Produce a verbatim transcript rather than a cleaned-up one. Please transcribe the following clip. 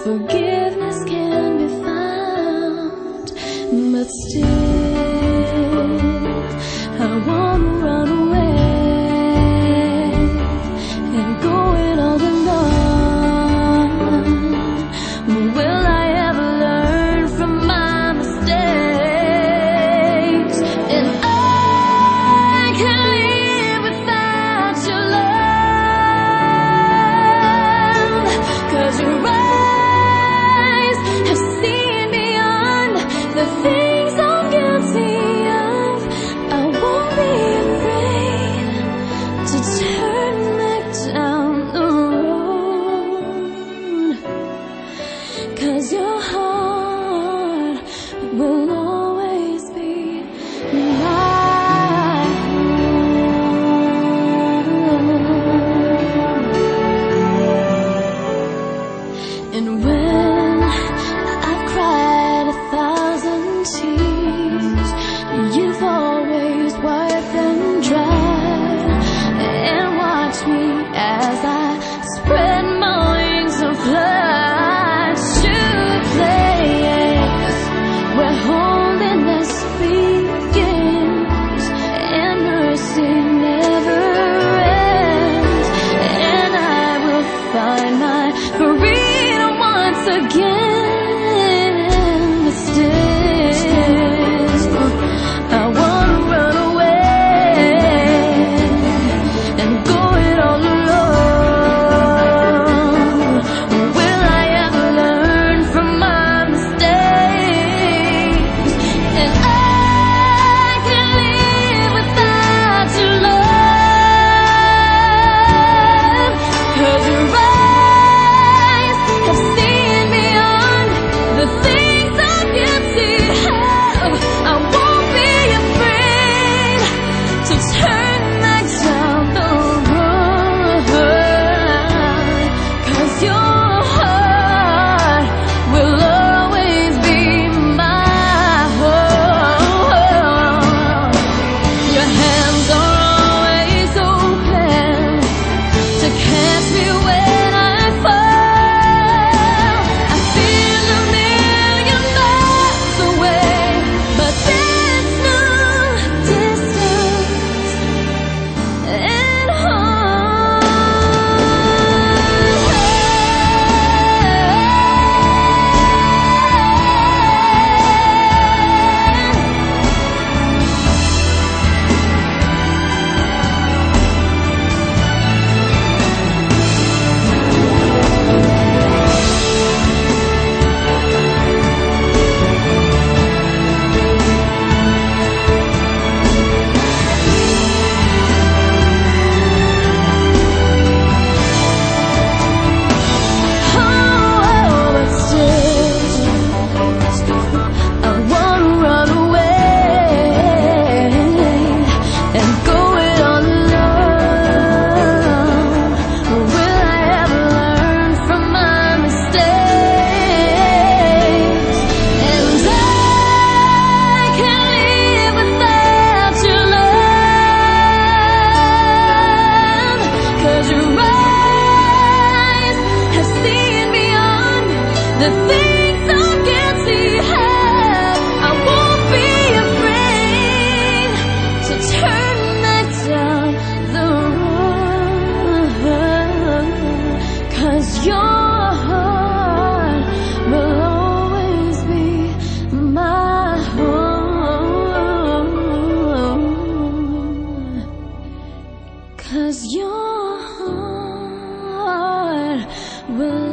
forgiveness can be found, but still I wanna run away and go it all alone. Will I ever learn from my mistakes? And I can't live without your love, 'cause your eyes have seen beyond the things I'm guilty of. I won't be afraid to turn back down the road, 'cause your heart will always be my home. And when I've cried a thousand tears, you've always wiped them dry and watched me as I spread my wings and fly to a place where holiness begins and mercy never ends. And I will find my freedom once again, but still I wanna run away and go it all alone. Will I ever learn from my mistakes? And I can't live without your love, 'cause your eyes have seen beyond the things I'm guilty of. I won't be afraid to turn back down the road, 'cause your heart will always be my home. Your hands are always open to catch me when I fall. I feel a million miles away, but there's no distance at home. Oh, but still I wanna run away and go it all alone. Will I ever learn from my mistakes? And I can't live without your love, 'cause your eyes have seen beyond the things I'm guilty of. I won't be afraid to turn back down the road, 'cause your heart will always be my home, 'cause your heart will